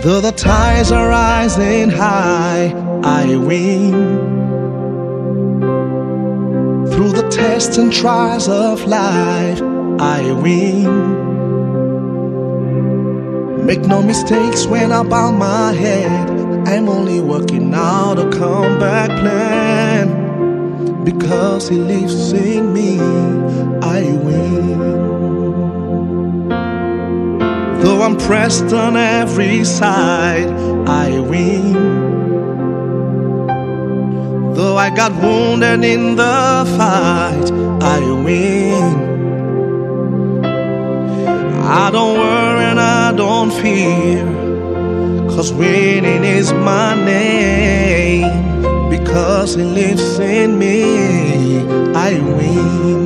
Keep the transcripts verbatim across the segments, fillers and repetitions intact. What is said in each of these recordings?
Though the tides are rising high, I win. Through the tests and trials of life, I win. Make no mistakes when I bow my head, I'm only working out a comeback plan. Because He lives in me, I win. Though I'm pressed on every side, I win. Though I got wounded in the fight, I win. I don't worry and I don't fear, 'cause winning is my name. Because He lives in me, I win.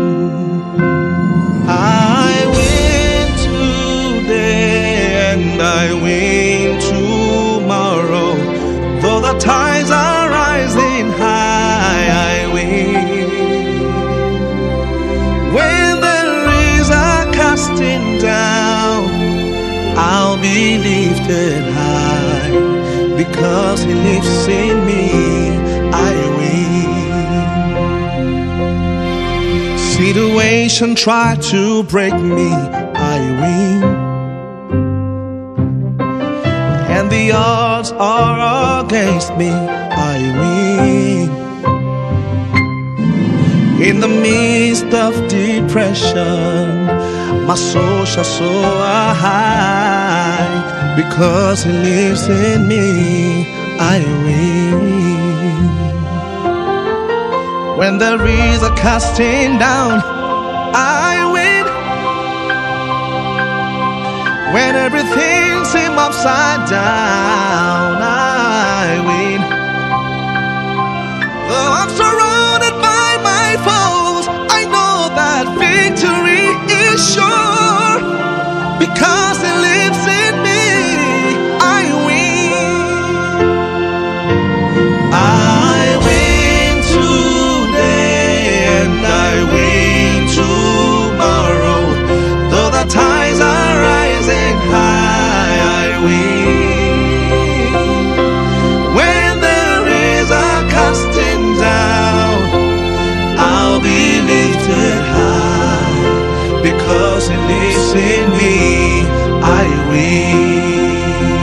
I win today and I win tomorrow. Though the tides are rising high, I win. When there is a casting down, I'll be lifted high. Because He lives in me, I win. Situation try to break me, I win. And the odds are against me, I win. In the midst of depression, my soul shall soar high. Because He lives in me, I win. When there is a casting down, I win. When everything seems upside down, I win. Though I'm surrounded by my foes, I know that victory is sure. Because He lives in me, I win. I win today and I win tomorrow. Though the tides are rising high, I win. When there is a casting down, I'll be lifted high. Because He lives in me, I win.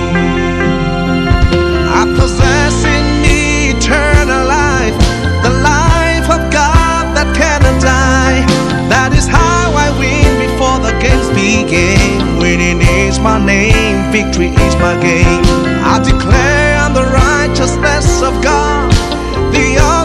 I possess in me eternal life, the life of God that cannot die. That is how I win before the games begin. Winning is my name, victory is my game. I declare I'm the righteousness of God, the